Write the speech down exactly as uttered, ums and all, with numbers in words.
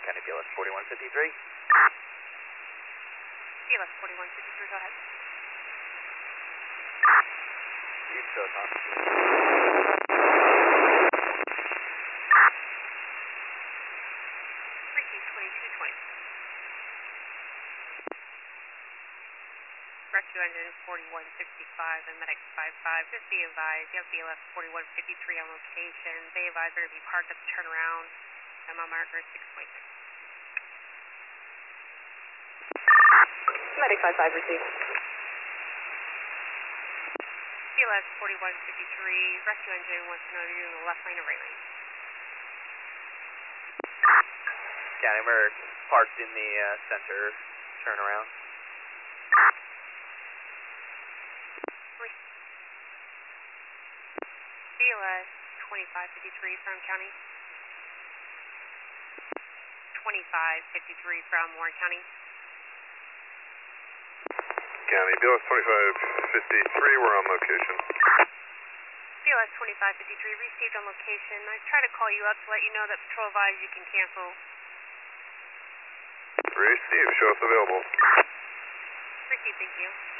Warren County, B L S forty-one fifty-three. B L S forty-one fifty-three, go ahead. You show us on. Receive twenty-two twenty. Rescue engine forty-one sixty-five and medic five five. Just be advised, you have B L S forty-one fifty-three on location. They advise are going to be parked at the turnaround. And my marker is six twenty-six. Medic five five received. B L S forty-one fifty-three, rescue engine wants to know you in the left lane or right lane. County, we're parked in the uh, center turnaround. B L S twenty-five fifty-three from County. twenty-five fifty-three from Warren County. County, B L S twenty-five fifty-three, we're on location. B L S twenty-five fifty-three, received on location. I tried to call you up to let you know that patrol advised you can cancel. Received, show us available. Received, thank you.